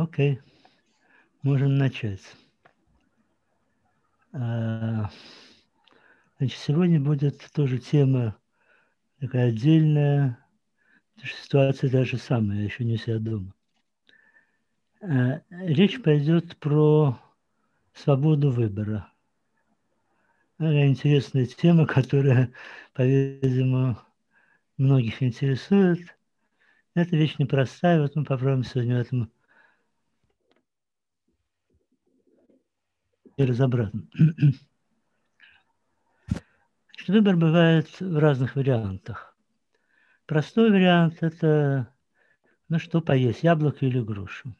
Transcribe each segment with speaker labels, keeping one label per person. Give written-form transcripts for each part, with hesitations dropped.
Speaker 1: Окей, можем начать. Значит, сегодня будет тоже тема такая отдельная, потому что ситуация даже самая, я еще не у себя дома. Речь пойдет про свободу выбора. Такая интересная тема, которая, по-видимому, многих интересует. Это вещь непростая, вот мы попробуем сегодня в этом и разобраться. Выбор бывает в разных вариантах. Простой вариант – это, что поесть, яблоко или грушу.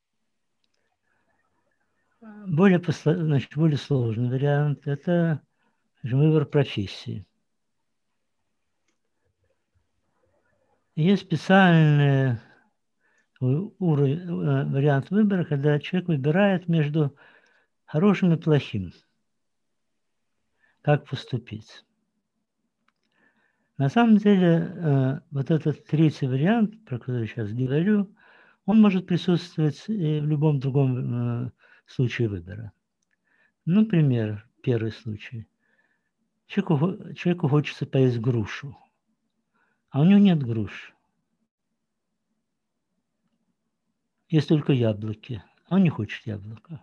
Speaker 1: Более сложный вариант – это выбор профессии. Есть специальный вариант выбора, когда человек выбирает между хорошим и плохим. Как поступить? На самом деле, вот этот третий вариант, про который я сейчас говорю, он может присутствовать и в любом другом случае выбора. Например, первый случай. Человеку хочется поесть грушу, а у него нет груш. Есть только яблоки, а он не хочет яблока.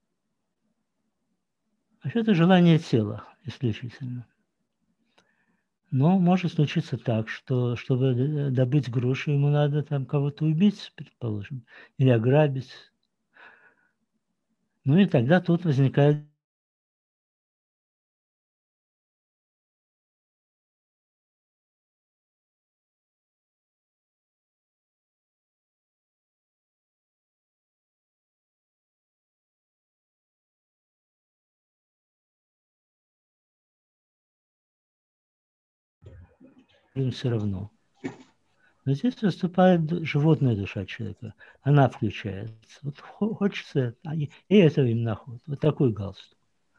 Speaker 1: Вообще это желание тела исключительно. Но может случиться так, что чтобы добыть грушу, ему надо там кого-то убить, предположим, или ограбить. Ну и тогда тут возникает им все равно. Но здесь выступает животная душа человека. Она включается. Вот хочется, и этого им находит. Вот такой галстук.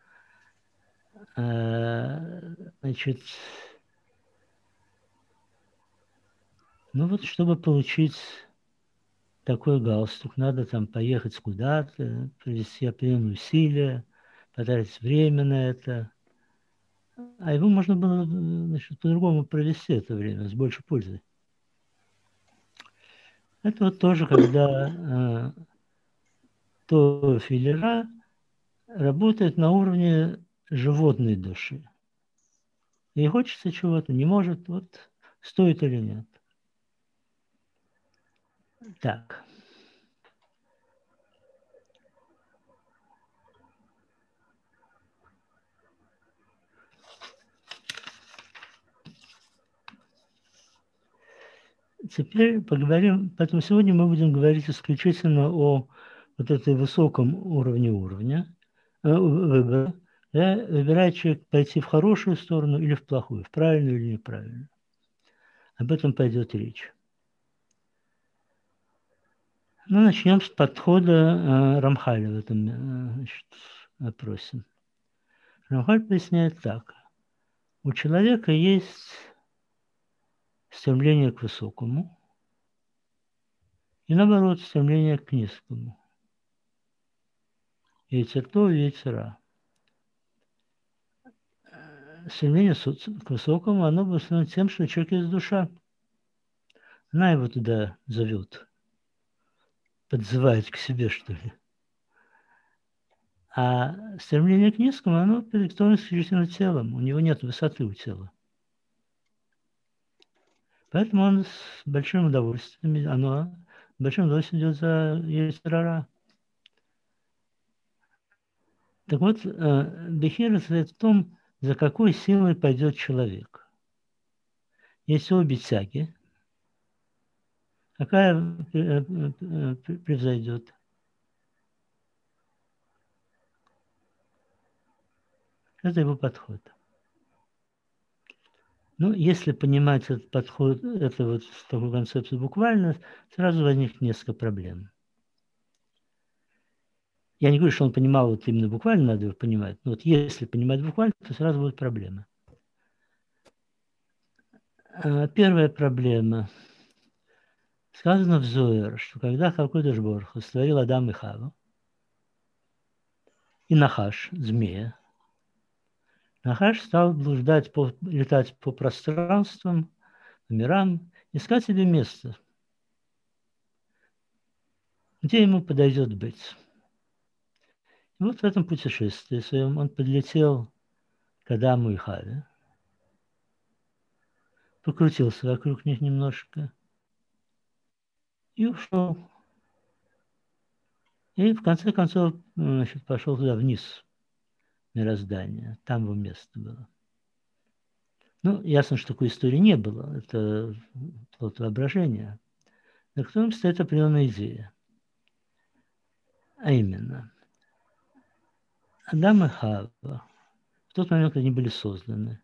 Speaker 1: Значит, вот чтобы получить такой галстук, надо там поехать куда-то, провести определенные усилия, потратить время на это. А его можно было, по-другому провести это время, с большей пользой. Это вот тоже, когда то филера работает на уровне животной души. Ей хочется чего-то, не может, вот стоит или нет. Так. Теперь поговорим, поэтому сегодня мы будем говорить исключительно о вот этой высоком уровне выбора. Выбирает человек пойти в хорошую сторону или в плохую, в правильную или неправильную. Об этом пойдет речь. Начнем с подхода Рамхаля в этом вопросе. Рамхаль поясняет так. У человека есть стремление к высокому и, наоборот, стремление к низкому. Яйцер то, яйцер ра. Стремление к высокому, оно обусловлено тем, что у человека есть душа. Она его туда зовет, подзывает к себе, что ли. А стремление к низкому, оно продиктовано исключительно телом. У него нет высоты у тела. Поэтому он с большим удовольствием идет за яйцер ра. Так вот, бехира состоит в том, за какой силой пойдет человек. Есть обе тяги. Какая превзойдет? Это его подход. Если понимать этот подход, такую концепцию буквально, сразу возникнет несколько проблем. Я не говорю, что он понимал вот именно буквально, надо его понимать. Но вот если понимать буквально, то сразу будут проблемы. Первая проблема Сказано в Зоэр, что когда Хакодыш Борху створил Адам и Хаву, и Нахаш, змея, Нахаш стал блуждать, летать по пространствам, по мирам, искать себе место, где ему подойдет быть. И вот в этом путешествии своем он подлетел к Адаму и Хаве, покрутился вокруг них немножко и ушел. И в конце концов, значит, пошел туда вниз, мироздание. Там его место было. Ну, ясно, что такой истории не было. Это плод воображения. Но к тому стоит определенная идея. А именно, Адам и Хава в тот момент, когда они были созданы,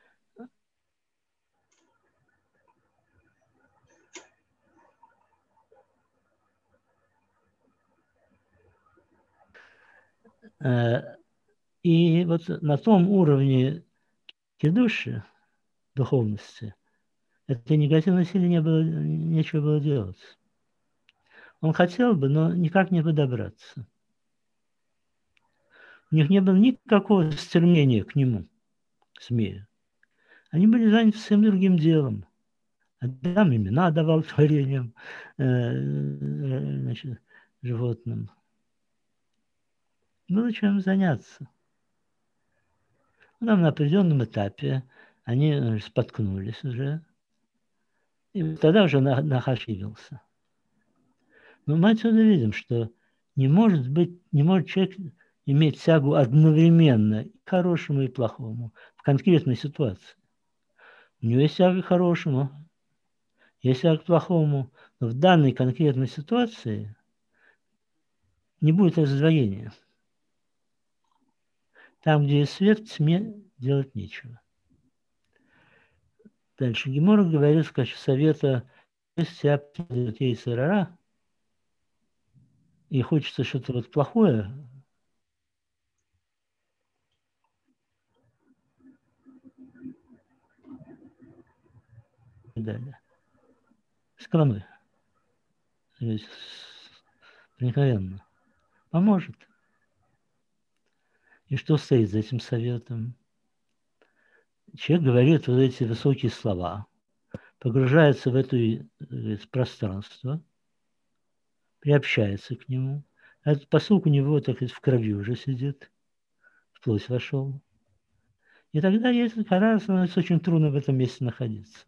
Speaker 1: и вот на том уровне кидуши, духовности, этой негативной силе нечего было делать. Он хотел бы, но никак не подобраться. У них не было никакого стремления к нему, к змею. Они были заняты всем другим делом. Адам имена давал творениям, значит, животным. Было чем заняться. Там на определенном этапе они споткнулись уже. И тогда уже Нахаш явился. Но мы отсюда видим, что не может человек иметь тягу одновременно и к хорошему, и к плохому в конкретной ситуации. У него есть тяга к хорошему, есть тяга к плохому, но в данной конкретной ситуации не будет раздвоения. Там, где есть свет, в тьме делать нечего. Дальше Гемора говорит в качестве совета, если тебя придет Ейцер-ара, и хочется что-то вот плохое, и далее. С кроной. То есть проникновенно. Поможет. И что стоит за этим советом? Человек говорит вот эти высокие слова, погружается в это пространство, приобщается к нему. Этот посылк у него, так сказать, в крови уже сидит, в плоть вошел. И тогда если кара, становится очень трудно в этом месте находиться.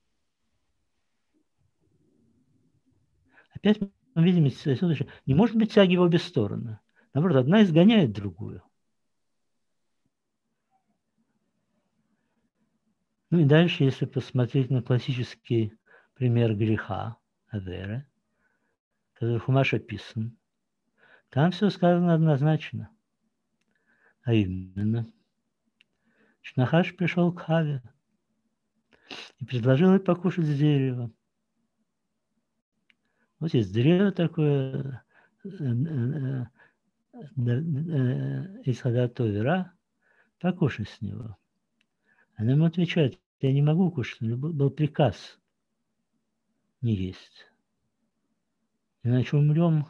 Speaker 1: Опять мы видим, что не может быть тяги в обе стороны. Наоборот, одна изгоняет другую. Ну и дальше, если посмотреть на классический пример греха, Аверы, который в Хумаш описан, там все сказано однозначно. А именно, что Нахаш пришел к Хаве и предложил ей покушать с дерева. Вот есть древо такое, Исхада Товера, покушай с него. Она ему отвечает, я не могу кушать, был приказ не есть. Иначе умрем.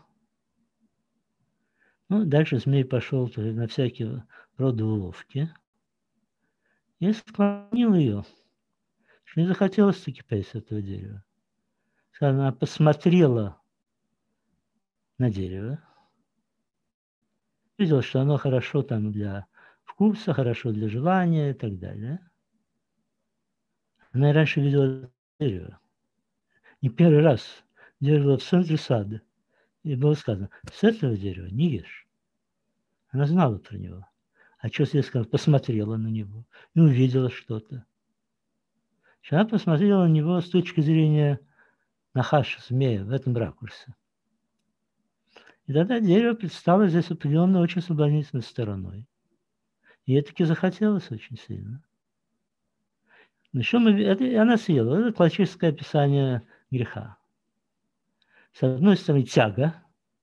Speaker 1: Ну, дальше змей пошел на всякие роды уловки и склонил ее, что не захотелось таки пасть с этого дерева. Она посмотрела на дерево, видела, что оно хорошо там для вкуса, хорошо для желания и так далее. Она и раньше видела дерево. Не первый раз дерево в центре сада. И было сказано, с этого дерева не ешь. Она знала про него. А что, если сказала, посмотрела на него и увидела что-то. Она посмотрела на него с точки зрения Нахаша, змея, в этом ракурсе. И тогда дерево предстало здесь определенно очень соблазнительной стороной. И ей таки захотелось очень сильно. Но еще она съела. Это классическое описание греха. С одной стороны, тяга.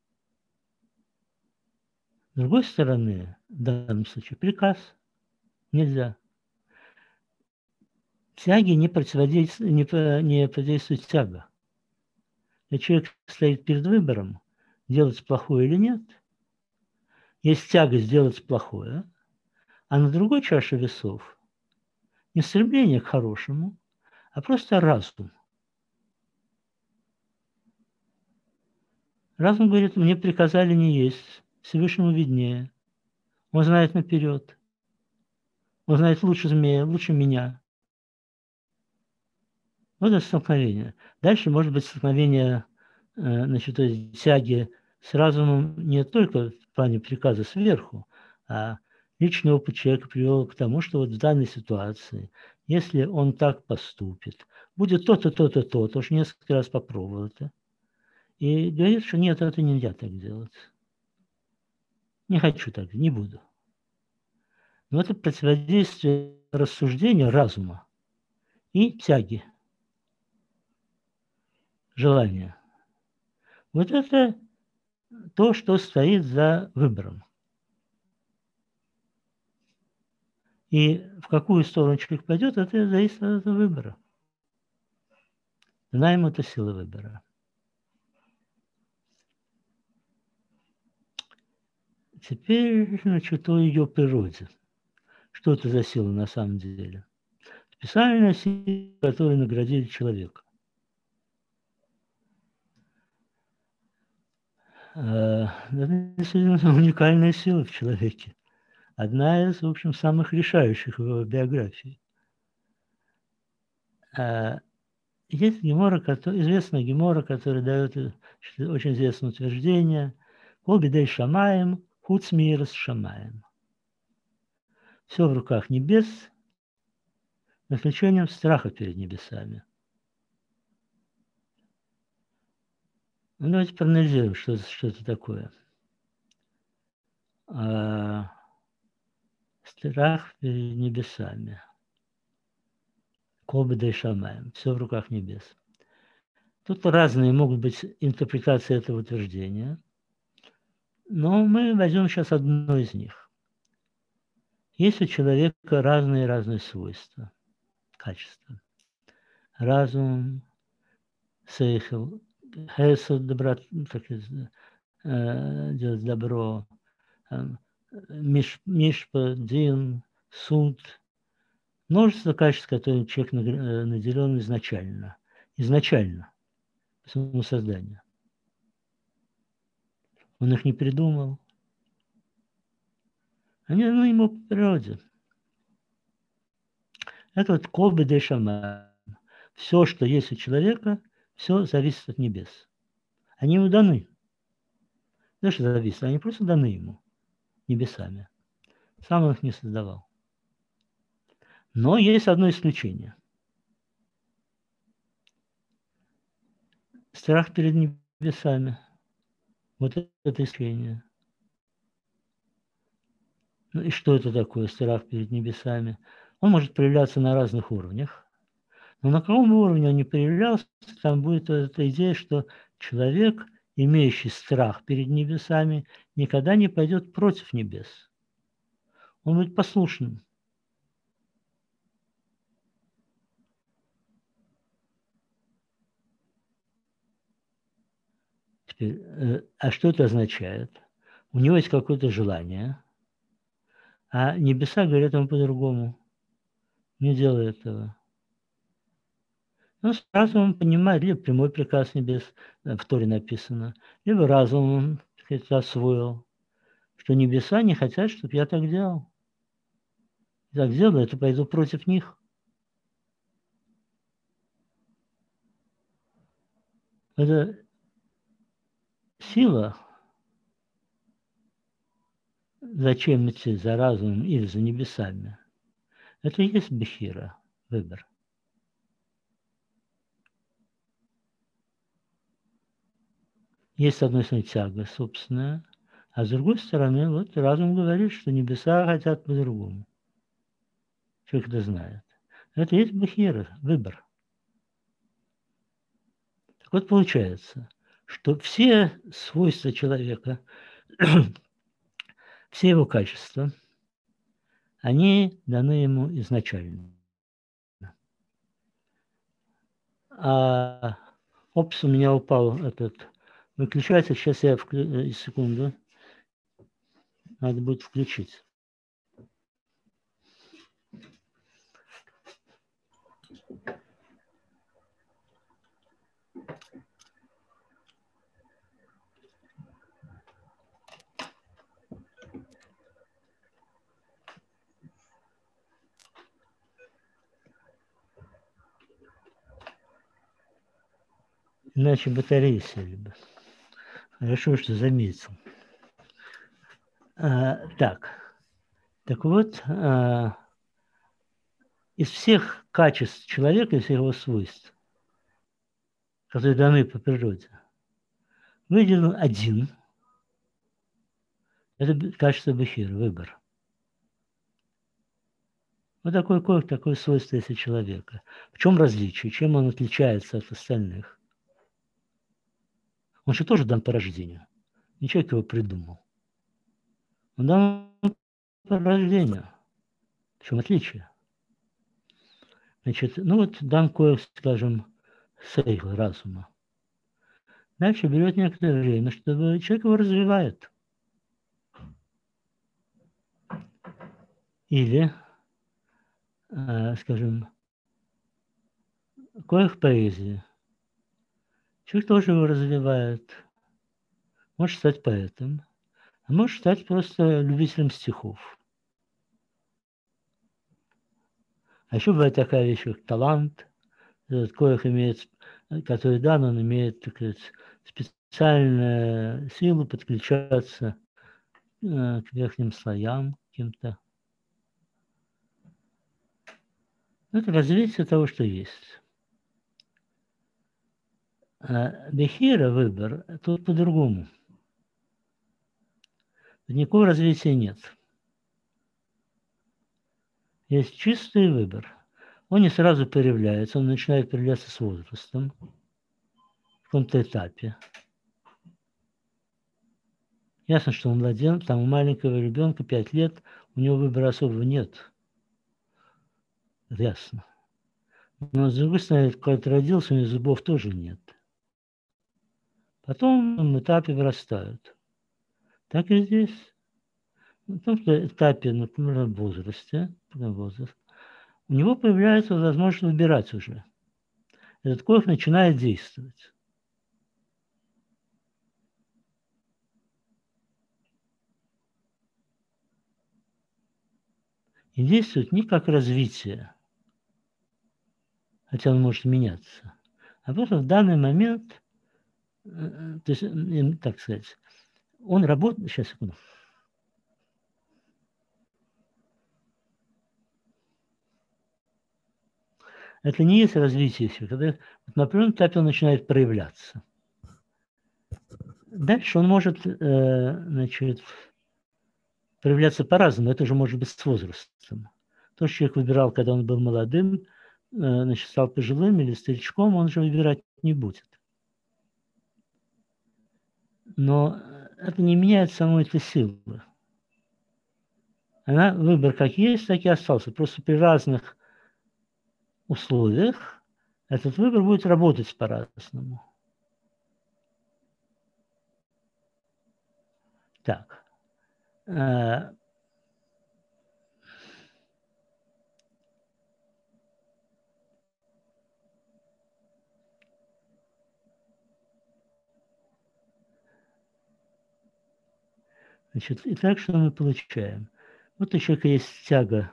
Speaker 1: С другой стороны, в данном случае, приказ. Нельзя. Тяге не противодействует тяга. И человек стоит перед выбором, делать плохое или нет. Есть тяга сделать плохое, а на другой чаше весов не стремление к хорошему, а просто разум. Разум говорит, мне приказали не есть, Всевышнему виднее. Он знает наперед. Он знает лучше змея, лучше меня. Вот это столкновение. Дальше может быть столкновение значит, той тяги с разумом не только в плане приказа сверху, а личный опыт человека привел к тому, что вот в данной ситуации, если он так поступит, будет то-то, то-то, то-то, уж несколько раз попробовал это, и говорит, что нет, это нельзя так делать. Не хочу так, не буду. Но это противодействие рассуждению разума и тяги, желания. Вот это то, что стоит за выбором. И в какую сторону человек пойдет, это зависит от этого выбора. Знаем, это сила выбора. Теперь, значит, о ее природе. Что это за сила на самом деле? Специальная сила, которая наградили человека. Это действительно уникальная сила в человеке. Одна из, в общем, самых решающих в его биографии. Есть гемора, известная гемора, которая дает очень известное утверждение «Кол бедей шамаем, хуц мир с шамаем». Все в руках небес, за исключением страха перед небесами. Ну, давайте проанализируем, что это такое. Страх перед небесами. Кол бедей шамаем. Все в руках небес. Тут разные могут быть интерпретации этого утверждения, но мы возьмем сейчас одну из них. Есть у человека разные свойства, качества. Разум, сейхл, хесед, доброт, делать добро, мишпа, дин, суд. Множество качеств, которыми человек наделен изначально. Изначально, по своему созданию. Он их не придумал. Они даны ему по природе. Это вот колбы де шама. Все, что есть у человека, все зависит от небес. Они ему даны. Не что зависит, они просто даны ему небесами. Сам он их не создавал. Но есть одно исключение. Страх перед небесами. Вот это исключение. Ну и что это такое, страх перед небесами? Он может проявляться на разных уровнях. Но на каком уровне он не проявлялся, там будет эта идея, что человек, имеющий страх перед небесами, никогда не пойдет против небес. Он будет послушным. Теперь, а что это означает? У него есть какое-то желание, а небеса говорят ему по-другому. Не делай этого. Ну, сразу он понимает, либо прямой приказ небес, в Торе написано, либо разум он, так сказать, освоил, что небеса не хотят, чтобы я так делал. Так сделаю, то пойду против них. Это сила, зачем идти за разумом или за небесами, это и есть бехира, выбор. Есть, с одной стороны, тяга собственная, а с другой стороны, вот разум говорит, что небеса хотят по-другому. Человек это знает. Это и есть бехира, выбор. Так вот получается, что все свойства человека, все его качества, они даны ему изначально. А Опс, у меня упал этот выключатель. Сейчас я секунду. Надо будет включить. Иначе батареи сели бы. Хорошо, что заметил. Так вот, из всех качеств человека, из всех его свойств, которые даны по природе, выделен один. Это качество бехира, выбор. Вот такое свойство есть у человека. В чем различие? Чем он отличается от остальных? Он же тоже дан по рождению. Не человек его придумал. Он дан по рождению. В чем отличие? Значит, ну вот дан кое, скажем, сейхл, разума. Дальше берет некоторое время, чтобы человек его развивает. Или, скажем, коих поэзии. Человек тоже его развивает. Может стать поэтом, а может стать просто любителем стихов. А еще бывает такая вещь, как талант, коих имеет, который дан, он имеет, так сказать, специальную силу подключаться к верхним слоям каким-то. Это развитие того, что есть. А бехира, выбор, тут по-другому. Никакого развития нет. Есть чистый выбор. Он не сразу появляется, он начинает появляться с возрастом, в каком-то этапе. Ясно, что у младенца, там у маленького ребенка 5 лет, у него выбора особого нет. Это ясно. Но, с другой стороны, когда родился, у него зубов тоже нет. Потом на этапе вырастают. Так и здесь. На том этапе, например, в возрасте, у него появляется возможность выбирать уже. Этот коев начинает действовать. И действует не как развитие, хотя он может меняться, а просто в данный момент, то есть, так сказать, он работает, сейчас, секунду. Это не есть развитие еще, когда на определенном этапе он начинает проявляться. Дальше он может, значит, проявляться по-разному, это уже может быть с возрастом. То, что человек выбирал, когда он был молодым, значит, стал пожилым или старичком, он же выбирать не будет. Но это не меняет самой этой силы. Она, выбор как есть, так и остался. Просто при разных условиях этот выбор будет работать по-разному. Так. Значит, итак, что мы получаем? Вот у человека есть тяга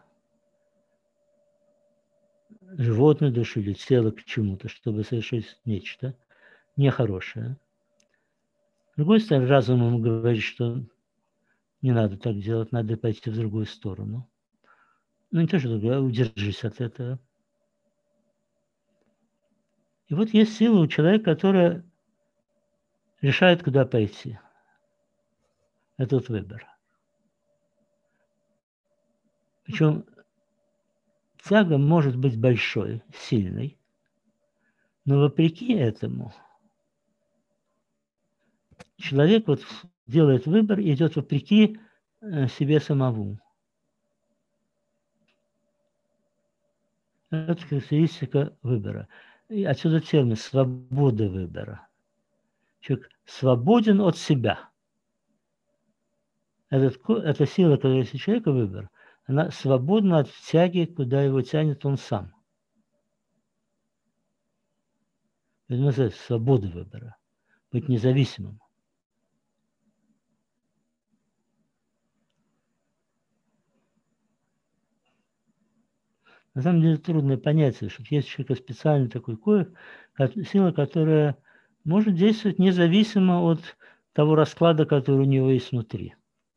Speaker 1: животной души или тела к чему-то, чтобы совершить нечто нехорошее. С другой стороны, разум ему говорит, что не надо так делать, надо пойти в другую сторону. Ну, не то, что другое, удержись от этого. И вот есть сила у человека, которая решает, куда пойти. Этот выбор. Причем тяга может быть большой, сильной, но вопреки этому человек вот делает выбор и идет вопреки себе самому. Это характеристика выбора. И отсюда термин «свобода выбора». Человек свободен от себя. Эта сила, которая есть у человека, выбор, она свободна от тяги, куда его тянет он сам. Это называется свобода выбора. Быть независимым. На самом деле трудное понятие, что есть у человека специальный такой сила, которая может действовать независимо от того расклада, который у него есть внутри.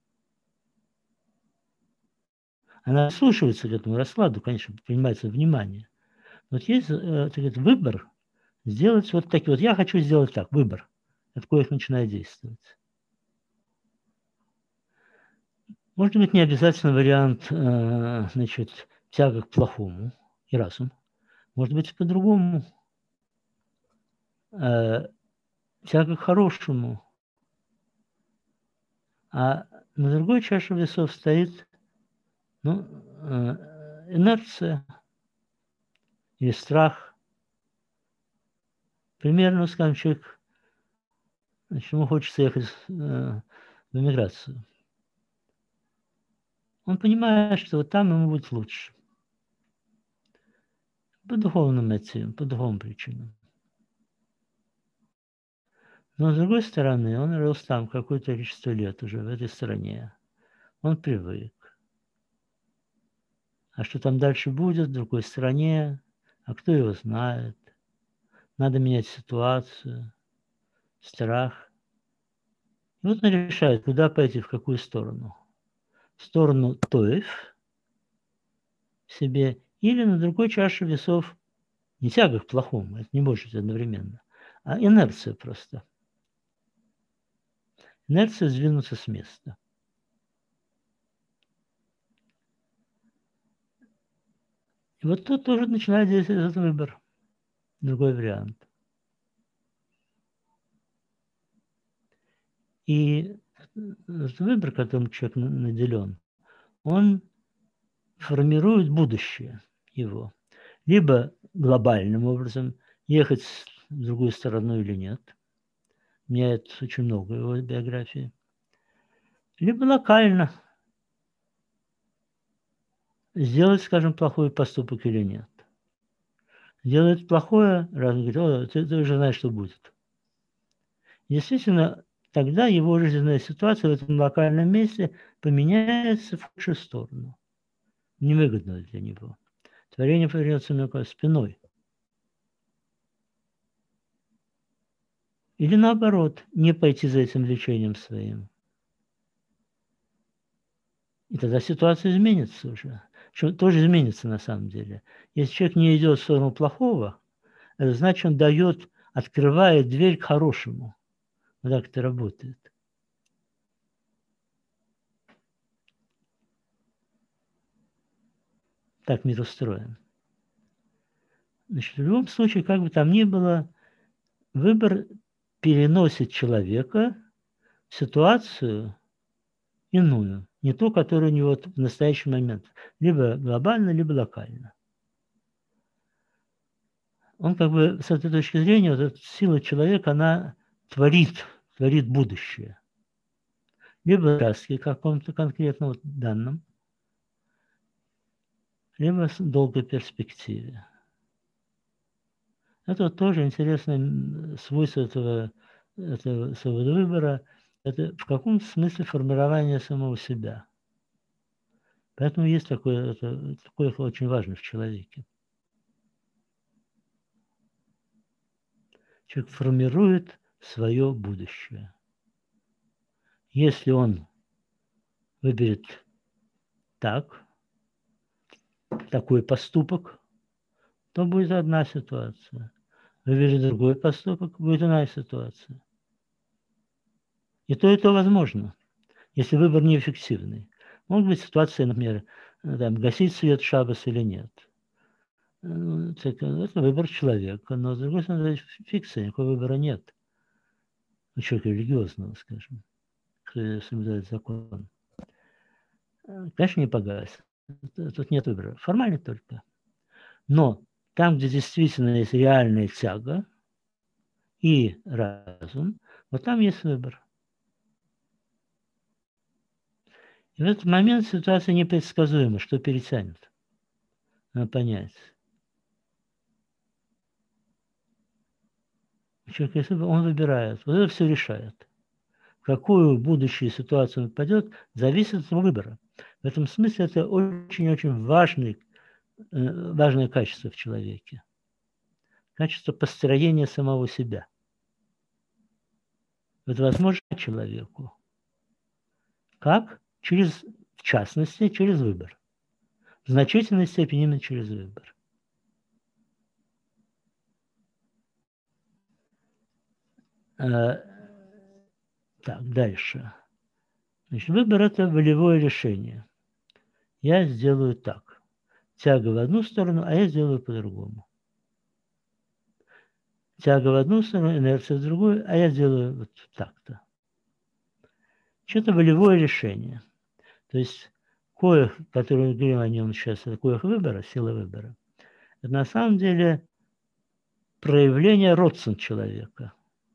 Speaker 1: Она прислушивается к этому раскладу, конечно, принимается внимание. Но вот есть выбор сделать вот такие. Вот я хочу сделать так, выбор. От коих начинает действовать. Может быть, не обязательно вариант, значит, тяга к плохому и разум. Может быть, по-другому. Тяга к хорошему. А на другой чаше весов стоит инерция или страх. Примерно, скажем, человек, ему хочется ехать в эмиграцию. Он понимает, что вот там ему будет лучше. По духовным мотивам, по духовным причинам. Но с другой стороны, он рос там какое-то количество лет уже в этой стране. Он привык. А что там дальше будет в другой стране, а кто его знает? Надо менять ситуацию, страх. И вот он решает, куда пойти, в какую сторону. В сторону Тоев себе или на другой чаше весов не тяга к плохому, это не может быть одновременно, а инерция просто. Инерция сдвинуться с места. И вот тут тоже начинает действовать этот выбор. Другой вариант. И этот выбор, которым человек наделен, он формирует будущее его. Либо глобальным образом ехать в другую сторону или нет. Меняет очень много его биографии. Либо локально сделать, скажем, плохой поступок или нет. Делает плохое, раз он говорит, ты уже знаешь, что будет. Действительно, тогда его жизненная ситуация в этом локальном месте поменяется в худшую сторону. Невыгодно для него. Творение повернется ему спиной. Или наоборот, не пойти за этим лечением своим. И тогда ситуация изменится уже. Причем тоже изменится на самом деле. Если человек не идет в сторону плохого, это значит, он дает, открывает дверь к хорошему. Вот так это работает. Так мир устроен. Значит, в любом случае, как бы там ни было, выбор переносит человека в ситуацию иную, не ту, которая у него в настоящий момент, либо глобально, либо локально. Он как бы с этой точки зрения, вот эта сила человека, она творит будущее. Либо в каком-то конкретном данном, либо в долгой перспективе. Это вот тоже интересное свойство этого своего выбора. Это в каком смысле формирование самого себя. Поэтому есть такое очень важно в человеке. Человек формирует свое будущее. Если он выберет такой поступок, то будет одна ситуация. Выберет другой поступок, будет иная ситуация. И то возможно, если выбор неэффективный. Может быть ситуация, например, гасить свет в шаббас или нет. Это выбор человека, но с другой стороны, это фикция, никакого выбора нет. У человека религиозного, скажем, кто соблюдает закон. Конечно, не погасит. Тут нет выбора. Формально только. Но там, где действительно есть реальная тяга и разум, вот там есть выбор. И в этот момент ситуация непредсказуема, что перетянет. Надо понять. Человек, если он выбирает, вот это все решает. В какую будущую ситуацию он попадет, зависит от его выбора. В этом смысле это очень-очень важное качество в человеке. Качество построения самого себя. Это возможно человеку. Как? В частности, через выбор. В значительной степени именно через выбор. Так, дальше. Значит, выбор – это волевое решение. Я сделаю так. Тяга в одну сторону, а я сделаю по-другому. Тяга в одну сторону, инерция в другую, а я сделаю вот так-то. Что-то волевое решение. То есть коих, который мы говорим о нем сейчас, это коих выбора, сила выбора, это на самом деле проявление родствен человека,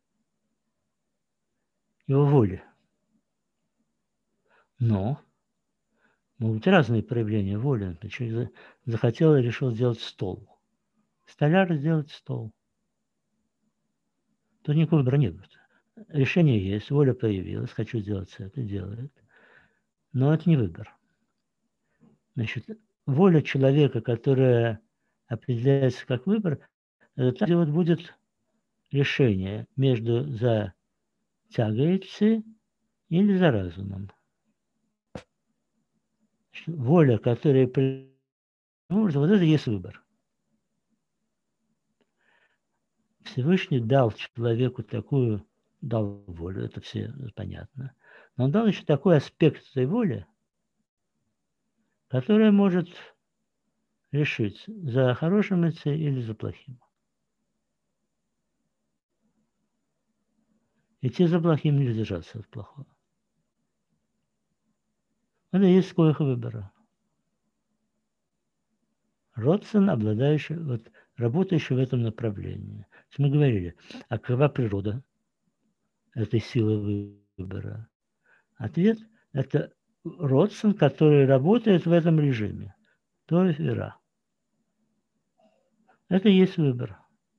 Speaker 1: его воли. Но могут быть разные проявления воли. Например, человек захотел и решил сделать стол. Столяр сделать стол. Тут никакого выбора нет. Решение есть, воля появилась, хочу сделать это, делает. Но это не выбор. Значит, воля человека, которая определяется как выбор, это там, где вот будет решение между за тягой или за разумом. Значит, воля, которая вот это и есть выбор. Всевышний дал человеку такую, дал волю, это все понятно. Но он дал еще такой аспект этой воли, которая может решить, за хорошим идти или за плохим. Идти за плохим или держаться от плохого. Это и есть коих выбора. Родствен, обладающий, вот, работающий в этом направлении. Мы говорили, а какова природа этой силы выбора? Ответ – это родствен, который работает в этом режиме. То есть вера. Это и есть выбор.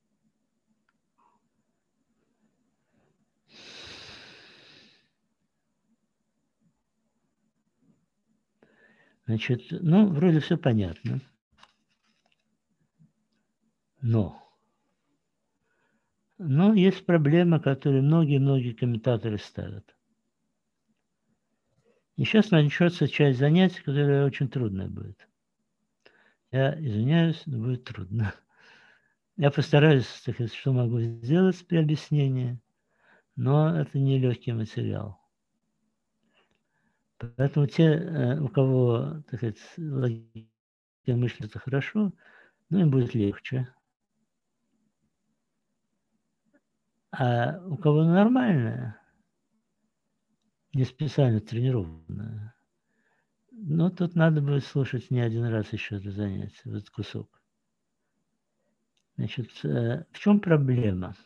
Speaker 1: Значит, ну, вроде все понятно. Но есть проблема, которую многие комментаторы ставят. И сейчас начнется часть занятий, которая очень трудная будет. Я извиняюсь, но будет трудно. Я постараюсь, так сказать, что могу сделать при объяснении, но это не легкий материал. Поэтому те, у кого, так сказать, логика мысли, это хорошо, ну, им будет легче. А у кого нормальная, не специально тренированная, но тут надо будет слушать не один раз еще это занятие, этот кусок. Значит, в чем проблема?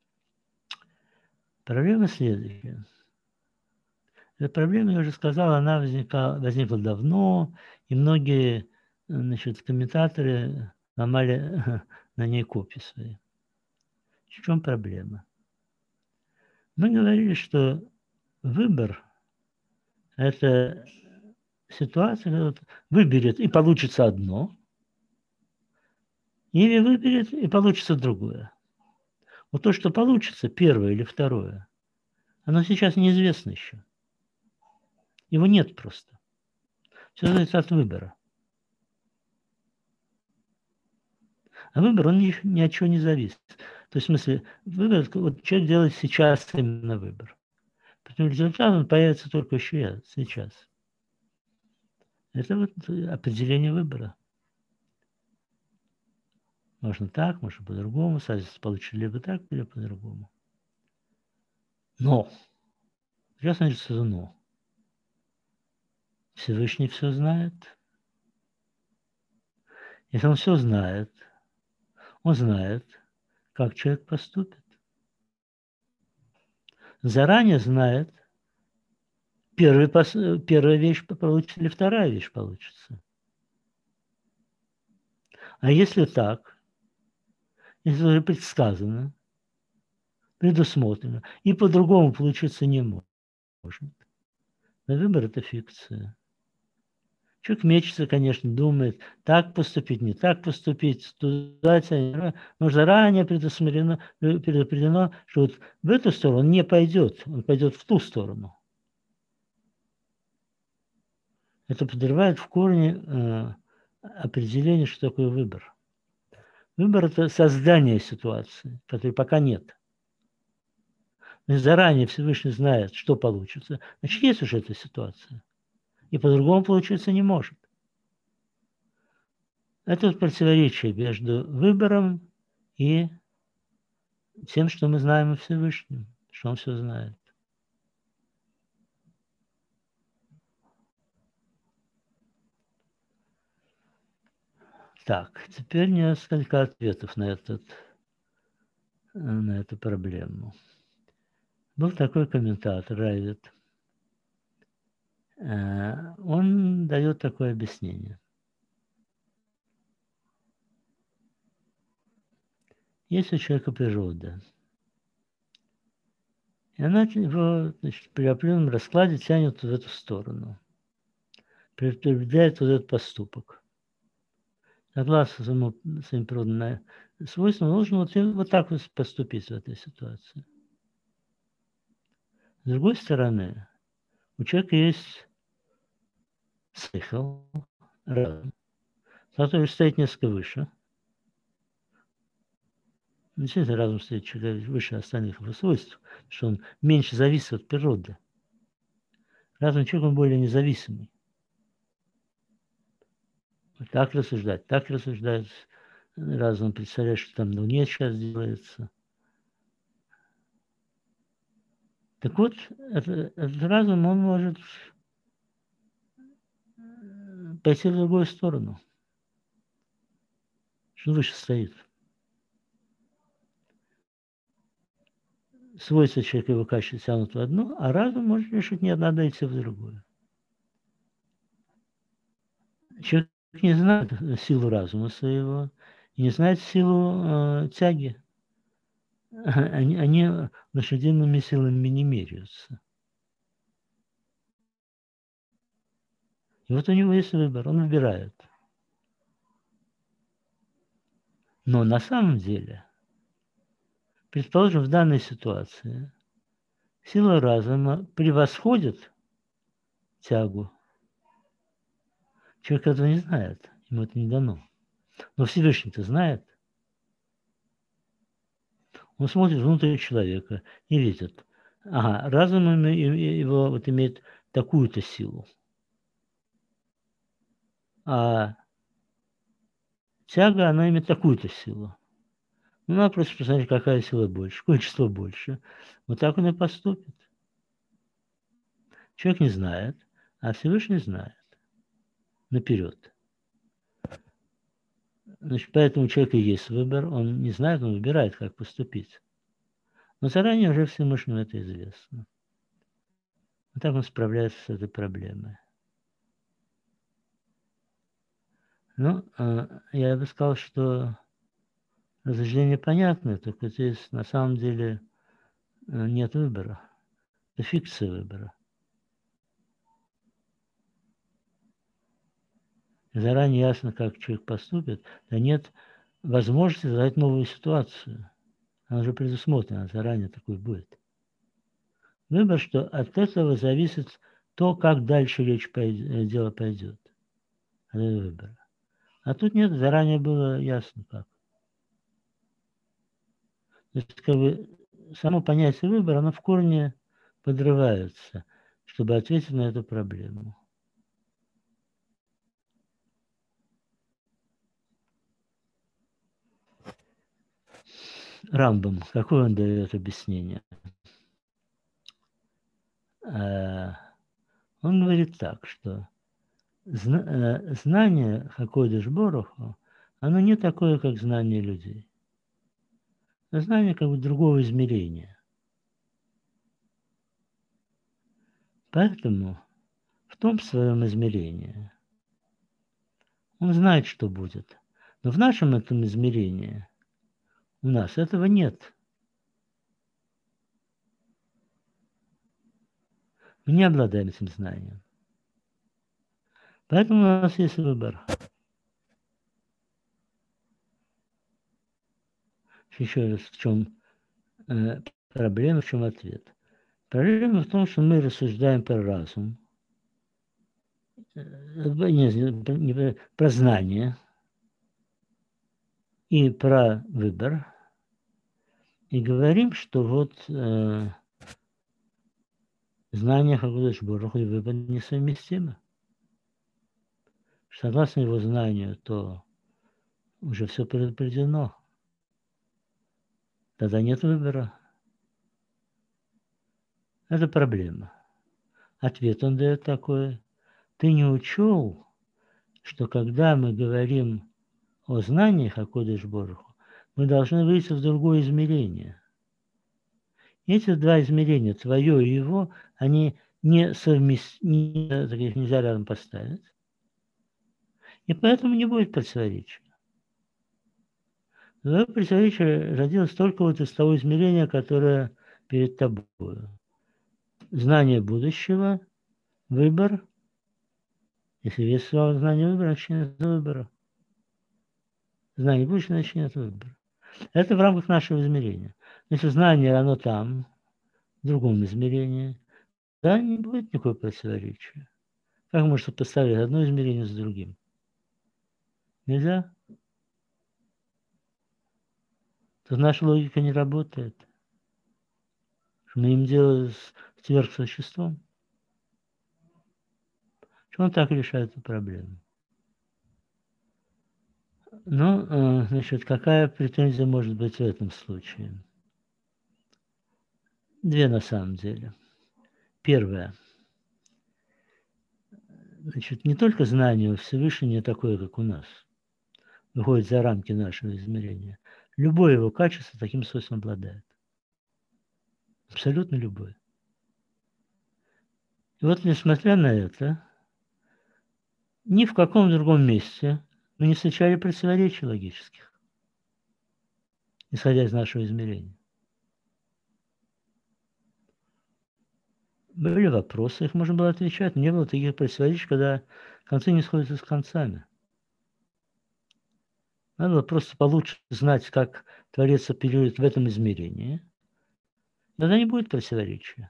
Speaker 1: Проблема следующая. Эта проблема, я уже сказал, она возникла давно, и многие, значит, комментаторы ломали на ней копии свои. В чем проблема? Мы говорили, что выбор – это ситуация, когда вот выберет и получится одно, или выберет и получится другое. Вот то, что получится, первое или второе, оно сейчас неизвестно еще. Его нет просто. Все зависит от выбора. А выбор, он ни от чего не зависит. То есть, в смысле, выбор, вот человек делает сейчас именно выбор. Причем результат, он появится только еще сейчас. Это вот определение выбора. Можно так, можно по-другому, получится либо так, либо по-другому. Но, сейчас начнется но. Всевышний все знает. Если он все знает, Он знает, как человек поступит. Заранее знает, первая вещь получится или вторая вещь получится. А если так, если уже предсказано, предусмотрено, и по-другому получиться не может, но выбор – это фикция. Человек мечется, конечно, думает, так поступить, не так поступить, туда тянет, но заранее предопределено, что вот в эту сторону он не пойдет, он пойдет в ту сторону. Это подрывает в корне определение, что такое выбор. Выбор – это создание ситуации, которой пока нет. То есть заранее Всевышний знает, что получится. Значит, есть уже эта ситуация. И по-другому получиться не может. Это вот противоречие между выбором и тем, что мы знаем о Всевышнем, что Он все знает. Так, теперь несколько ответов на эту проблему. Был такой комментатор, Райвит. Он дает такое объяснение. Есть у человека природа. И она его, значит, при определенном раскладе тянет в эту сторону. Предопределяет вот этот поступок. Согласно своим природным свойствам, нужно вот так вот поступить в этой ситуации. С другой стороны, у человека есть сихл, разум, который стоит несколько выше. Действительно, разум стоит чуть выше остальных его свойств, что он меньше зависит от природы. Разум человека, он более независимый. Так рассуждает разум, представляет, что там на Луне сейчас делается. Так вот, этот разум, он может пойти в другую сторону, что выше стоит. Свойства человека его качества тянут в одну, а разум может решить, нет, надо идти в другую. Человек не знает силу разума своего, не знает силу тяги. Они лошадиными силами не меряются. И вот у него есть выбор, он выбирает. Но на самом деле, предположим, в данной ситуации сила разума превосходит тягу. Человек этого не знает, ему это не дано. Но Всевышний-то знает. Он смотрит внутрь человека и видит, ага, разум его вот имеет такую-то силу. А тяга, она имеет такую-то силу. Ну, надо просто посмотреть, какая сила больше, какое число больше. Вот так он и поступит. Человек не знает, а Всевышний знает наперед. Значит, поэтому у человека есть выбор, он не знает, он выбирает, как поступить. Но заранее уже Всевышнему это известно. Вот так он справляется с этой проблемой. Ну, я бы сказал, что разделение понятное, только здесь на самом деле нет выбора. Это фикция выбора. Заранее ясно, как человек поступит, да нет возможности создать новую ситуацию. Она уже предусмотрена, заранее такой будет. Выбор, что от этого зависит то, как дальше дело пойдет. Это выбор. А тут нет, заранее было ясно как. То есть, как бы, само понятие выбора, оно в корне подрывается, чтобы ответить на эту проблему. Рамбам, какое он дает объяснение? Он говорит так, что знание Хакодеш Боруху, оно не такое, как знание людей. Знание как бы другого измерения. Поэтому в том своем измерении он знает, что будет. Но в нашем этом измерении у нас этого нет. Мы не обладаем этим знанием. Поэтому у нас есть выбор. Еще раз, в чем проблема, в чем ответ? Проблема в том, что мы рассуждаем про разум, про знание и про выбор, и говорим, что вот знание Хакодыш Барух и выбор несовместимы. Согласно его знанию, то уже все предопределено. Тогда нет выбора. Это проблема. Ответ он дает такой. Ты не учел, что когда мы говорим о знаниях о Кодеш Боруху, мы должны выйти в другое измерение. Эти два измерения, твое и его, они не совместимы, их нельзя рядом поставить. И поэтому не будет противоречия. Но противоречие родилось только вот из того измерения, которое перед тобой. Знание будущего, выбор. Если есть слово знание выбора, значит нет выбора. Знание будущего, значит нет выбора. Это в рамках нашего измерения. Если знание, оно там, в другом измерении, да, не будет никакого противоречия. Как можно поставить одно измерение с другим? Нельзя. То наша логика не работает. Мы им дело с сверхсуществом. Он так решает эту проблему. Ну, значит, какая претензия может быть в этом случае? Две на самом деле. Первое. Значит, не только знание у Всевышнего не такое, как у нас, выходит за рамки нашего измерения. Любое его качество таким свойством обладает. Абсолютно любое. И вот, несмотря на это, ни в каком другом месте мы не встречали противоречий логических, исходя из нашего измерения. Были вопросы, их можно было отвечать, но не было таких противоречий, когда концы не сходятся с концами. Надо было просто получше знать, как Творец оперирует в этом измерении. Тогда не будет противоречия.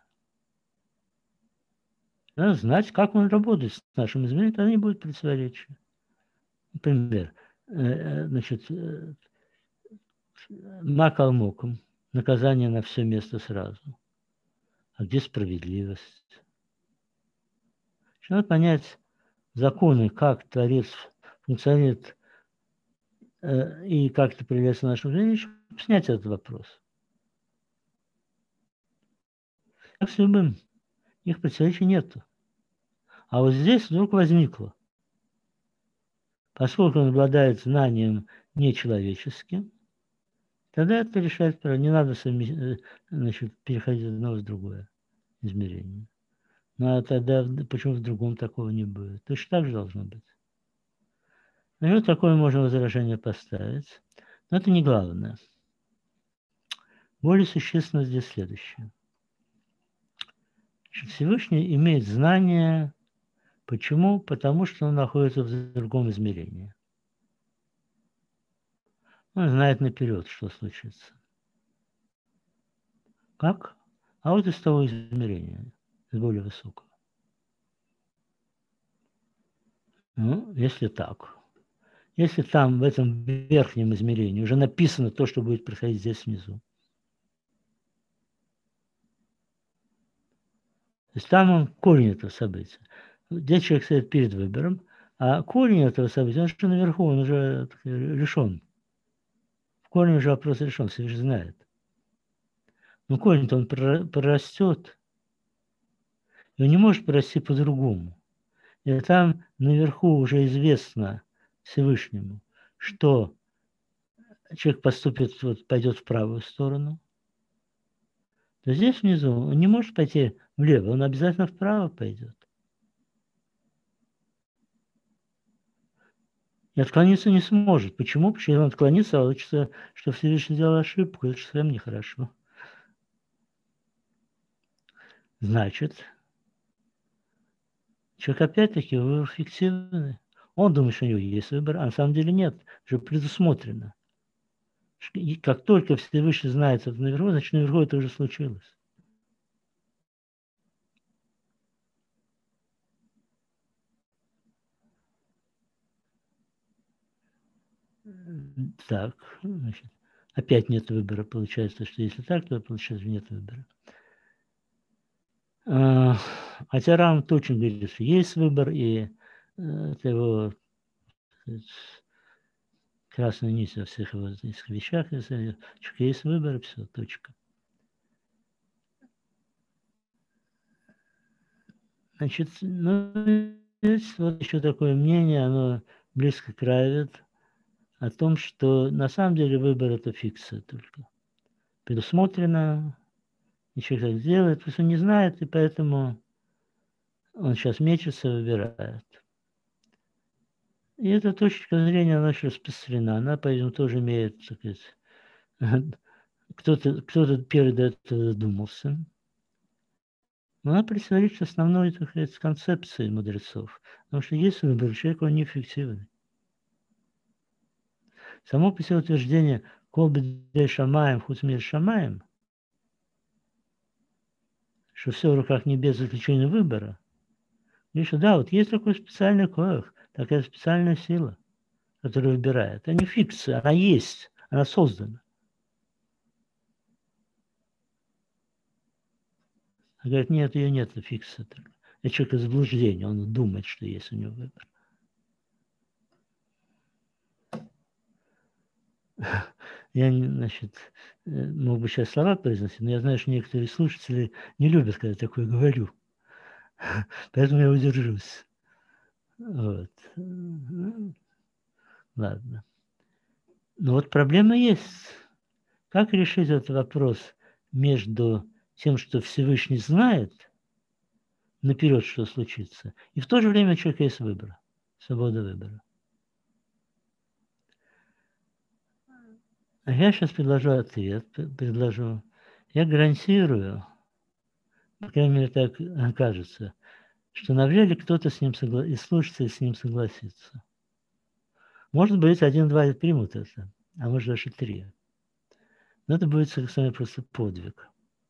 Speaker 1: Надо знать, как он работает с нашим измерением, тогда не будет противоречия. Например, значит, макалмоком, наказание на все место сразу. А где справедливость? Надо понять законы, как Творец функционирует и как это проявляется в нашем жизни, чтобы снять этот вопрос. Как с любым, их противоречий нету. А вот здесь вдруг возникло. Поскольку он обладает знанием нечеловеческим, тогда это решает, не надо значит, переходить от одного в другое измерение. Ну а тогда почему в другом такого не будет? Точно так же должно быть. Ну, такое можно возражение поставить. Но это не главное. Более существенно здесь следующее. Всевышний имеет знание. Почему? Потому что он находится в другом измерении. Он знает наперед, что случится. Как? А вот из того измерения, из более высокого. Ну, если так. Если там, в этом верхнем измерении, уже написано то, что будет происходить здесь внизу. То есть там он корень этого события. Здесь человек стоит перед выбором, а корень этого события, он уже наверху, он уже решен. В корне уже вопрос решен, Всевышний знает. Но корень-то он прорастет, и он не может прорасти по-другому. И там наверху уже известно Всевышнему, что человек поступит, вот, пойдет в правую сторону, то здесь внизу он не может пойти влево, он обязательно вправо пойдет. И отклониться не сможет. Почему? Потому что если он отклонится, получится, что Всевышний сделал ошибку, это же совсем нехорошо. Значит, человек опять-таки выбор фиктивный. Он думает, что у него есть выбор, а на самом деле нет, уже предусмотрено. И как только Всевышний знает это наверху, значит, наверху это уже случилось. Так, значит, опять нет выбора. Получается, что если так, то получается нет выбора. А Тиран точно говорит, что есть выбор, и это его красная нить во всех его этих вещах. Если есть выбор, все, точка. Значит, ну, есть вот еще такое мнение, оно близко к Равид, о том, что на самом деле выбор – это фикция только. Предусмотрено, и человек так делает, просто он не знает, и поэтому он сейчас мечется, выбирает. И эта точка зрения, она очень распространена. Она, по-видимому, тоже имеет, так сказать, кто-то первый до этого додумался. Но она противоречит основной, так сказать, концепции мудрецов. Потому что если выбор человека, он неэффективный. Само по себе утверждение «Кол бедей шамаем, хуцмир шамаем», что все в руках небес за исключением выбора, и что да, вот есть такой специальный коэх, такая специальная сила, которая выбирает. Это не фикция, она есть, она создана. А говорит, нет, ее нет, это фикция. Это человек из заблуждения, он думает, что есть у него выбор. Я, значит, мог бы сейчас слова произносить, но я знаю, что некоторые слушатели не любят, когда я такое говорю. Поэтому я удержусь. Вот. Ладно. Но вот проблема есть. Как решить этот вопрос между тем, что Всевышний знает наперед, что случится, и в то же время у человека есть выбор, свобода выбора. А я сейчас предложу ответ, предложу. Я гарантирую, по крайней мере, так кажется, что навряд ли кто-то с ним из слушателей с ним согласится. Может быть, один-два примут это, а может даже три. Но это будет совершенно просто подвиг.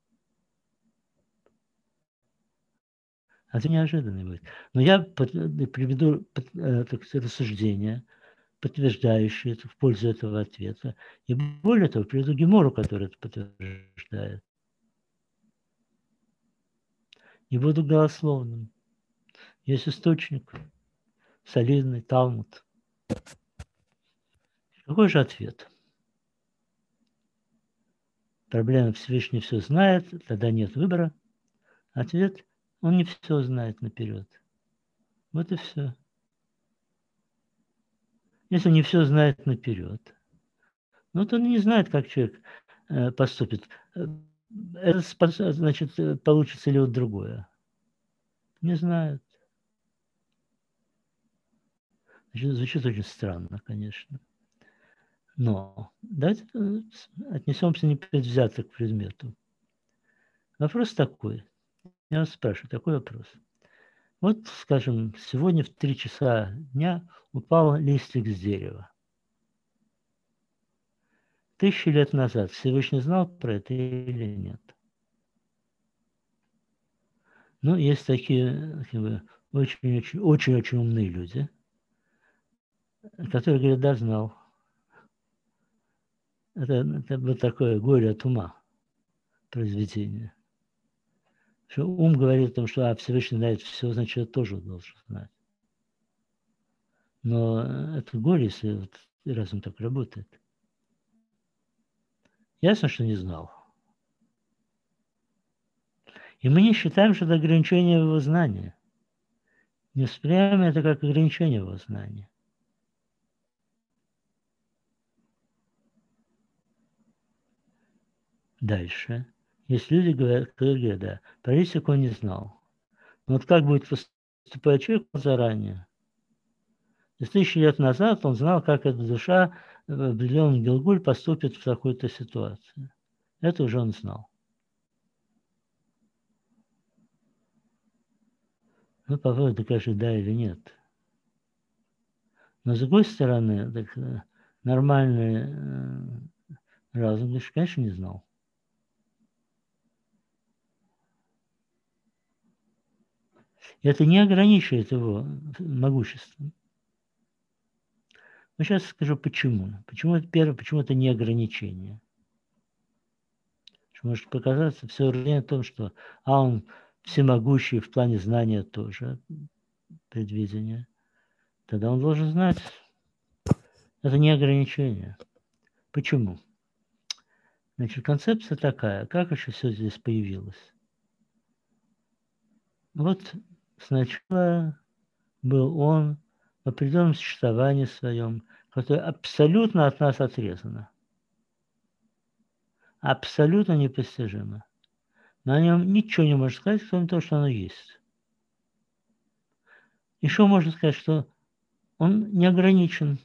Speaker 1: Это неожиданный будет. Но я приведу так сказать, рассуждения, подтверждающие это в пользу этого ответа. И более того, приведу Гемору, который это подтверждает. Не буду голословным. Есть источник, солидный, Талмуд. Какой же ответ? Проблема Всевышний все знает, тогда нет выбора. Ответ – он не все знает наперед. Вот и все. Если не все знает наперед, ну, то он не знает, как человек поступит. Это значит, получится ли вот другое. Не знает. Значит, звучит очень странно, конечно. Но давайте отнесемся непредвзято к предмету. Вопрос такой. Я вас спрашиваю, такой вопрос. Вот, скажем, сегодня в 3 часа дня упал листик с дерева. 1000 лет назад Всевышний знал про это или нет? Ну, есть такие как бы, очень-очень умные люди, которые говорят, да, знал. Это вот такое горе от ума произведение. Что ум говорит о том, что Всевышний знает все, значит, я тоже должен знать. Но это горе, если вот разум так работает. Ясно, что не знал. И мы не считаем, что это ограничение его знания. Не воспринимаем это как ограничение его знания. Дальше. Есть люди, которые говорят, да, про листик он не знал. Но вот как будет поступать человек заранее? То есть 1000 лет назад он знал, как эта душа в определенный Гилгуль поступит в такой-то ситуации. Это уже он знал. Ну, попробуй докажи, да или нет. Но с другой стороны, так, нормальный разум, конечно, не знал. Это не ограничивает его могуществом. Но сейчас скажу почему. Почему это первое, почему это не ограничение. Что может показаться все время о том, что он всемогущий в плане знания тоже, предвидения. Тогда он должен знать, это не ограничение. Почему? Значит, концепция такая, как еще все здесь появилось? Вот сначала был он в определенном существовании своем, которое абсолютно от нас отрезано. Абсолютно непостижимо. Но о нем ничего не можно сказать, кроме того, что оно есть. Еще можно сказать, что он не ограничен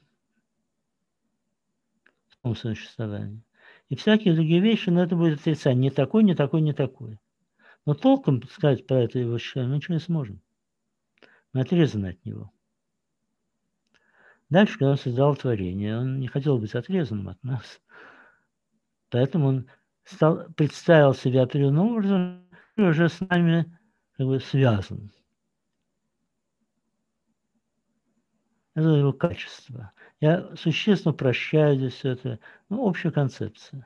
Speaker 1: в том существовании. И всякие другие вещи, но это будет отрицание. Не такой, не такой, не такой. Но толком сказать про это его существование мы ничего не сможем. Мы отрезаны от него. Дальше, когда он создал творение, он не хотел быть отрезанным от нас. Поэтому он представил себя определенным образом, и уже с нами как бы связан. Это его качество. Я существенно прощаю здесь это. Ну, общая концепция.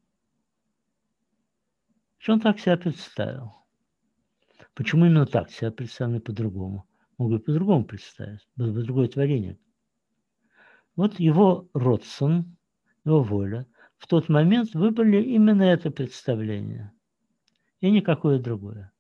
Speaker 1: Что он так себя представил? Почему именно так себя представил, и по-другому? Мог бы по-другому представить. Было бы другое творение. Вот его родствен, его воля в тот момент выбрали именно это представление. И никакое другое.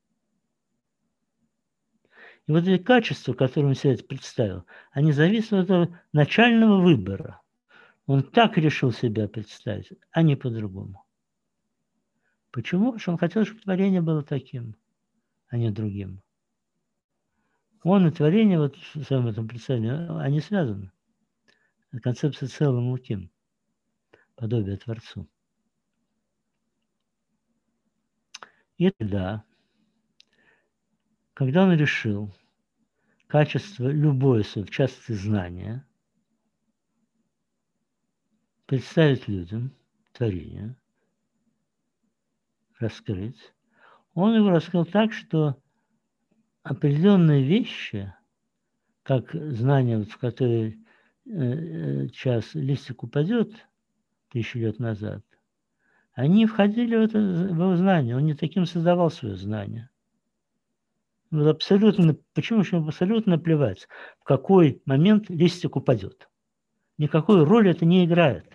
Speaker 1: И вот эти качества, которые он себе представил, они зависят от этого начального выбора. Он так решил себя представить, а не по-другому. Почему? Потому что он хотел, чтобы творение было таким, а не другим. Он и творение, вот в своем этом представлении, они связаны. Концепция целым луким, подобие Творцу. И тогда, когда он решил качество любое, в частности знания, представить людям, творение, раскрыть, он его раскрыл так, что определенные вещи, как знание, вот, в которые час листик упадет 1000 лет назад, они входили в его знание. Он не таким создавал свое знание. Вот абсолютно, почему ему абсолютно наплевать, в какой момент листик упадет. Никакой роли это не играет.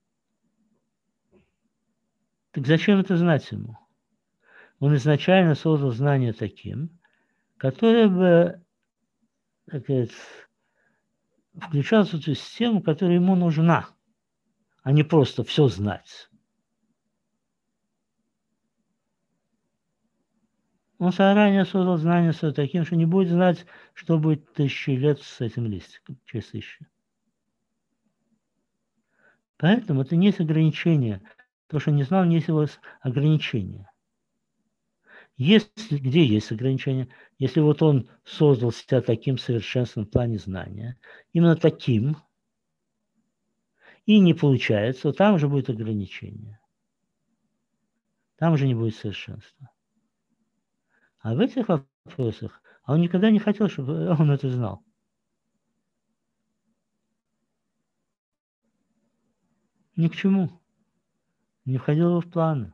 Speaker 1: Так зачем это знать ему? Он изначально создал знание таким, которое бы, так сказать, включалось в эту систему, которая ему нужна, а не просто все знать. Он заранее создал знание свое таким, что не будет знать, что будет 1000 лет с этим листиком, через 1000. Поэтому это не есть ограничение. То, что не знал, не есть его ограничение. Если, где есть ограничения? Если вот он создал себя таким совершенством в плане знания, именно таким, и не получается, вот там уже будет ограничение. Там уже не будет совершенства. А в этих вопросах он никогда не хотел, чтобы он это знал. Ни к чему. Не входило в планы.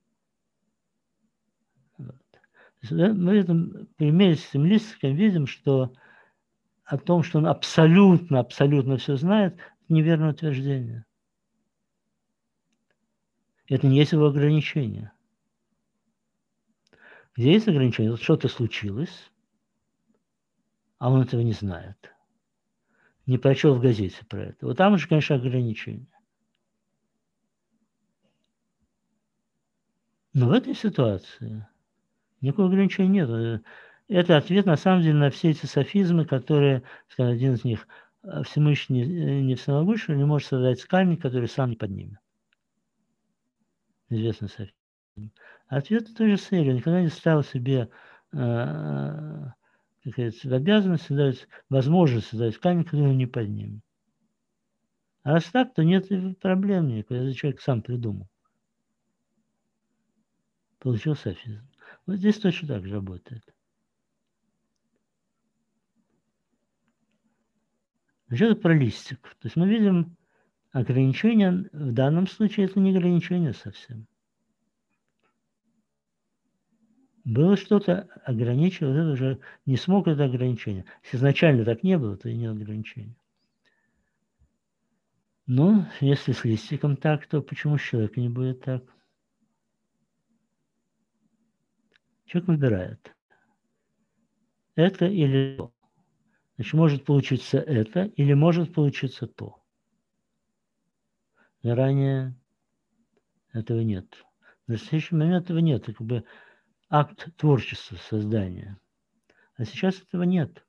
Speaker 1: Вот. Мы в этом примере с этим листиком видим, что о том, что он абсолютно все знает, это неверное утверждение. Это не есть его ограничение. Где есть ограничение? Вот что-то случилось, а он этого не знает. Не прочел в газете про это. Вот там же, конечно, ограничение. Но в этой ситуации никакого ограничения нет. Это ответ, на самом деле, на все эти софизмы, которые, скажем, один из них, Всемышний не всемогущий, не может создать камень, который сам не поднимет. Известный софизм. Ответ той же серии. Он никогда не ставил себе как говорится, в обязанность создать, возможность создать камень, который он не поднимет. А раз так, то нет проблем никакой. Этот человек сам придумал. Получил софизм. Вот здесь точно так же работает. Значит, про листик. То есть мы видим ограничение, в данном случае это не ограничение совсем. Было что-то ограничено, вот это уже не смог это ограничение. Если изначально так не было, то и не ограничение. Но если с листиком так, то почему с человеком не будет так? Человек выбирает. Это или то. Значит, может получиться это или может получиться то. Заранее этого нет. В настоящий момент этого нет. Это как бы акт творчества, создания. А сейчас этого нет.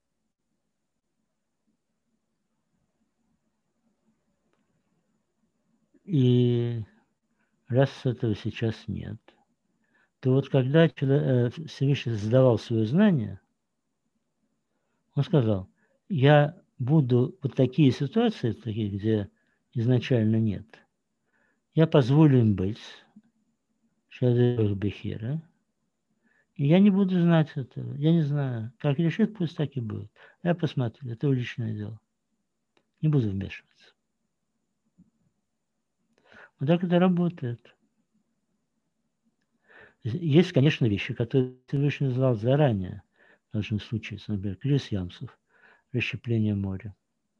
Speaker 1: И раз этого сейчас нет, то вот когда Всевышний создавал свое знание, он сказал, я буду вот такие ситуации, такие, где изначально нет, я позволю им быть, Шадех Бехира, и я не буду знать этого. Я не знаю. Как решит, пусть так и будет. Я посмотрю. Это его личное дело. Не буду вмешиваться. Вот так это работает. Есть, конечно, вещи, которые Всевышний знал заранее, должны случиться. Например, кризис Ямсов, расщепление моря.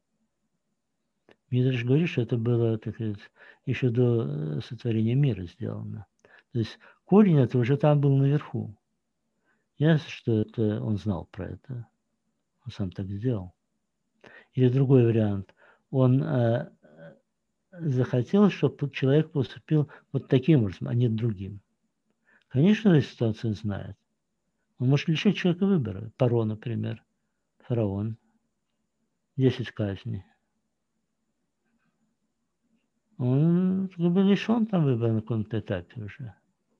Speaker 1: Мидраш говорит, что это было, так сказать, еще до сотворения мира сделано. То есть корень это уже там был наверху. Ясно, что это он знал про это. Он сам так сделал. Или другой вариант. Он захотел, чтобы человек поступил вот таким образом, а не другим. Конечно, эту ситуацию он знает. Он может лишить человека выбора. Паро, например, фараон, 10 казней. Он как бы лишен там выбора на каком-то этапе уже.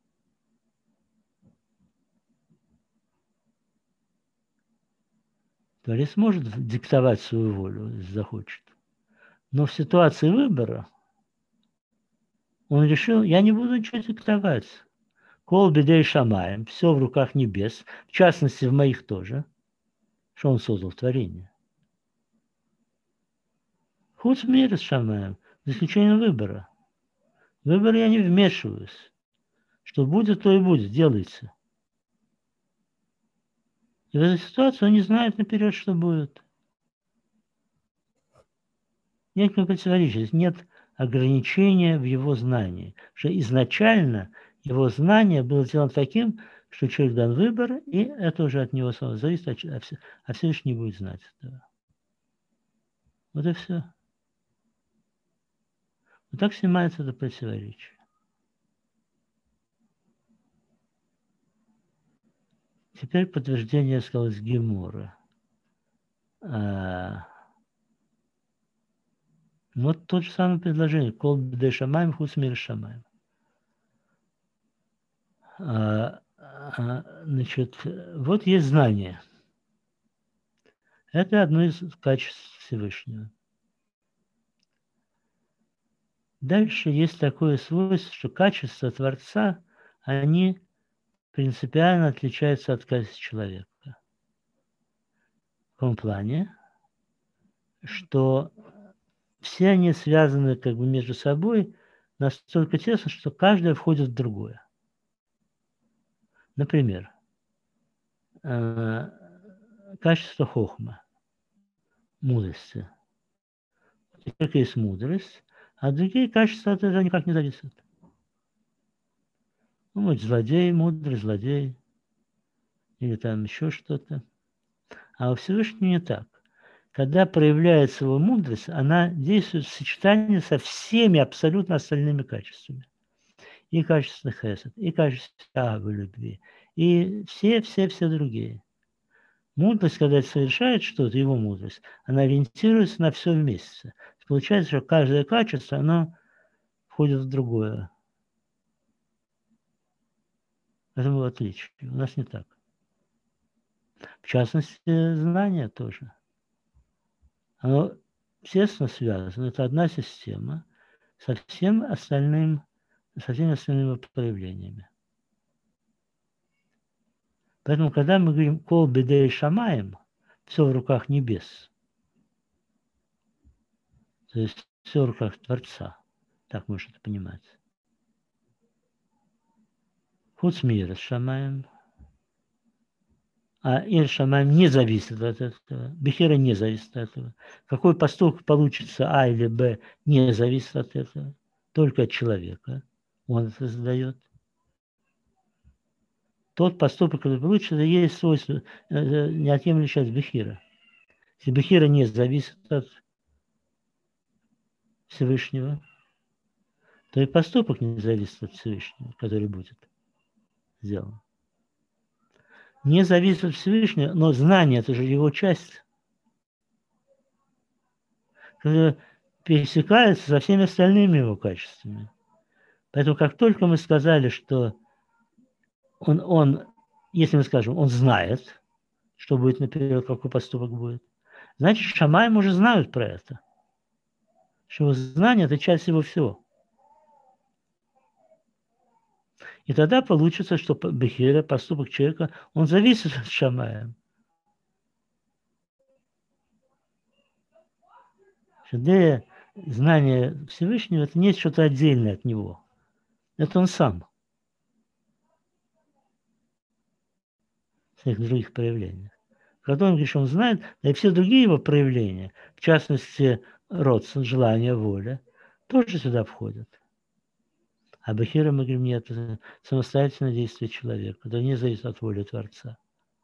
Speaker 1: Творец может диктовать свою волю, если захочет. Но в ситуации выбора он решил, я не буду ничего диктовать. Кол бедей шамаем, все в руках небес, в частности, в моих тоже, что он создал в творении. Худ мир с шамаем, за исключением выбора. В выбор я не вмешиваюсь. Что будет, то и будет, делается. И в этой ситуации он не знает наперед, что будет. Нет никакого противоречия, нет ограничения в его знании. Что изначально его знание было сделано таким, что человек дан выбор, и это уже от него самого зависит, а Всевышний не будет знать этого. Вот и все. Вот так снимается это противоречие. Теперь подтверждение, я сказал, из Гемора. Вот тот же самое предложение. Кол бедей шамаем, худ мир шамаем. Значит, вот есть знание. Это одно из качеств Всевышнего. Дальше есть такое свойство, что качества Творца, они принципиально отличаются от качеств человека. В том плане, что все они связаны как бы между собой настолько тесно, что каждое входит в другое. Например, качество хохма, мудрости. У человека есть мудрость, а другие качества от этого никак не зависят. Ну, вот злодей, мудрый злодей, или там еще что-то. А у Всевышнего не так. Когда проявляется его мудрость, она действует в сочетании со всеми абсолютно остальными качествами. и качество хесед, и качество авы, любви, и все другие. Мудрость, когда совершает что-то, его мудрость, она ориентируется на все вместе. Получается, что каждое качество, оно входит в другое. Это было отличие. У нас не так. В частности, знание тоже. Оно тесно связано. Это одна система со всеми остальными проявлениями. Поэтому, когда мы говорим «кол бедей шамаем», все в руках небес, то есть все в руках Творца, так можно это понимать. Хуц мира шамаем, а ир шамаем не зависит от этого, бехира не зависит от этого. Какой поступок получится А или Б, не зависит от этого, только от человека. Он это задает. Тот поступок, который получится, есть свойство, неотъемлемая часть бехира. Если бехира не зависит от Всевышнего, то и поступок не зависит от Всевышнего, который будет сделан. Не зависит от Всевышнего, но знание – это же его часть, которая пересекается со всеми остальными его качествами. Поэтому как только мы сказали, что он, если мы скажем, он знает, что будет наперед, какой поступок будет, значит, шамаим уже знают про это. Что его знание – это часть его всего. И тогда получится, что бехира, поступок человека, он зависит от шамая. Шедея, знание Всевышнего, это не что-то отдельное от него. Это он сам. В своих других проявлениях. Когда он говорит, что он знает, да и все другие его проявления, в частности, родство, желание, воля, тоже сюда входят. А бехира, мы говорим, нет, это самостоятельное действие человека, это не зависит от воли Творца.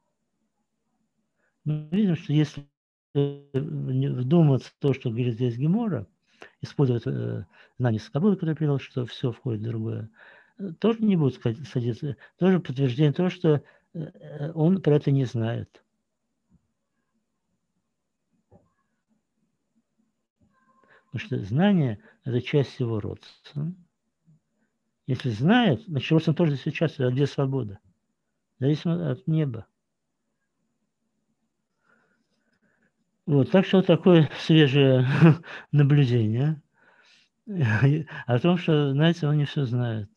Speaker 1: Мы видим, что если вдуматься в то, что говорит здесь Гемора, использовать знание Скабулы, которое привел, что все входит в другое, тоже не будет садиться, тоже подтверждение того, что он про это не знает. Потому что знание – это часть его родства. Если знает, значит, родство тоже здесь участвует, а где свобода? Зависимо от неба. Вот, так что вот такое свежее наблюдение о том, что, знаете, он не все знает.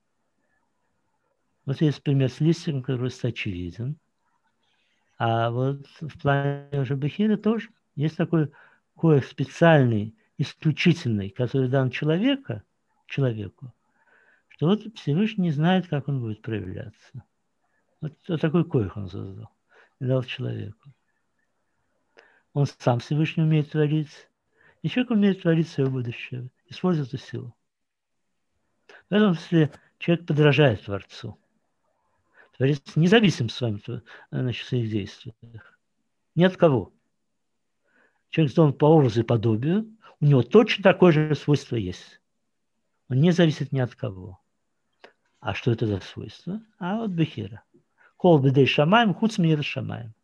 Speaker 1: Вот есть пример с листиком, который просто очевиден. А вот в плане уже бехира тоже есть такой коэх специальный, исключительный, который дан человеку, что вот Всевышний не знает, как он будет проявляться. Вот такой коэх он создал и дал человеку. Он сам Всевышний умеет творить, и человек умеет творить свое будущее, использует эту силу. В этом смысле человек подражает Творцу. Творец независим в своих действиях. Ни от кого. Человек сделан по образу и подобию, у него точно такое же свойство есть. Он не зависит ни от кого. А что это за свойство? А вот бехира. Кол бедей шамаем, хуц мира шамаем.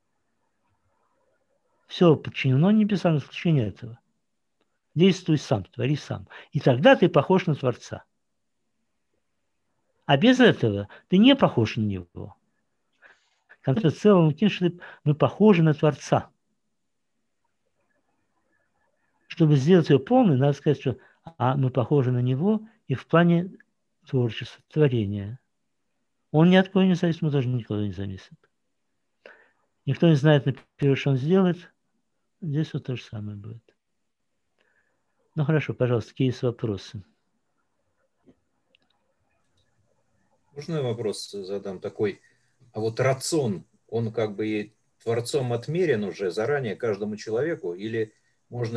Speaker 1: Все подчинено небесам, в исключение этого. Действуй сам, твори сам. И тогда ты похож на Творца. А без этого ты не похож на него. Концепция в целом, мы похожи на Творца. Чтобы сделать ее полной, надо сказать, что мы похожи на него и в плане творчества, творения. Он ни от кого не зависит, мы тоже никого не зависит. Никто не знает наперед, что он сделает. Здесь вот то же самое будет. Ну хорошо, пожалуйста, какие есть вопросы?
Speaker 2: Можно я вопрос задам такой? А вот рацион, он как бы и Творцом отмерен уже заранее каждому человеку? Или можно